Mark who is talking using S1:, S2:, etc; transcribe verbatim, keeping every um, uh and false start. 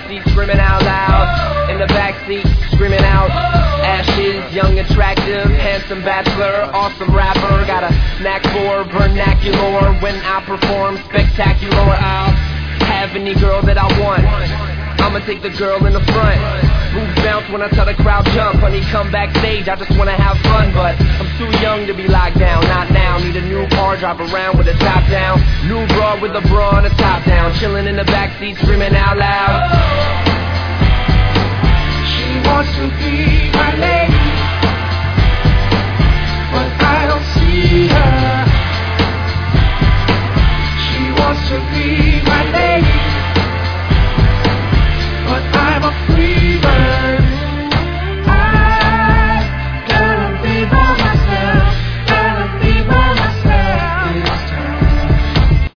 S1: backseat, screaming out loud. In the backseat, screaming out. Ashes, young, attractive, handsome bachelor, awesome rapper. Got a knack for vernacular. When I perform spectacular, I'll have any girl that I want. I'ma take the girl in the front. Moves bounce when I tell the crowd jump. Honey, come backstage, I just wanna have fun. But I'm too young to be locked down, not now. Need a new car, drive around with the top down. New broad with a bra and a top down. Chilling in the backseat, screaming out loud.
S2: She wants to be my lady, but I don't see her. She wants to be my lady,